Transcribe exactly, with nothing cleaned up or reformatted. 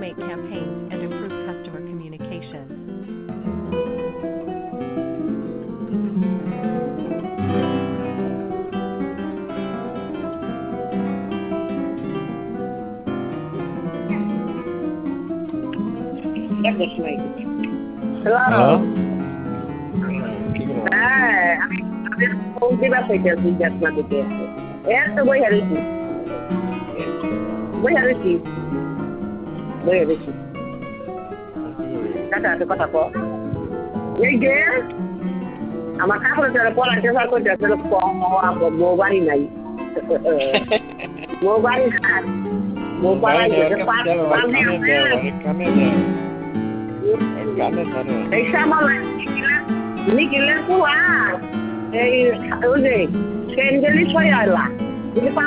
automate campaigns and improve customer communications. Hello. হ্যাঁ আমি পৌঁছে বাসাইতে আছি যাত্রা দিতে এর তো বই হারিয়েছি বই হারিয়েছি বই হারিয়েছি কাটা তো কথা কো এই যে আমার কাপড় যারা পড়াতে পার করতে আসলে বউ বাড়ি নাই বউ বাড়ি নাই বউ বাড়ি এই সামাল নিখিলের কুয়া এই ওই যে সেন্ডেলি ছয় আলা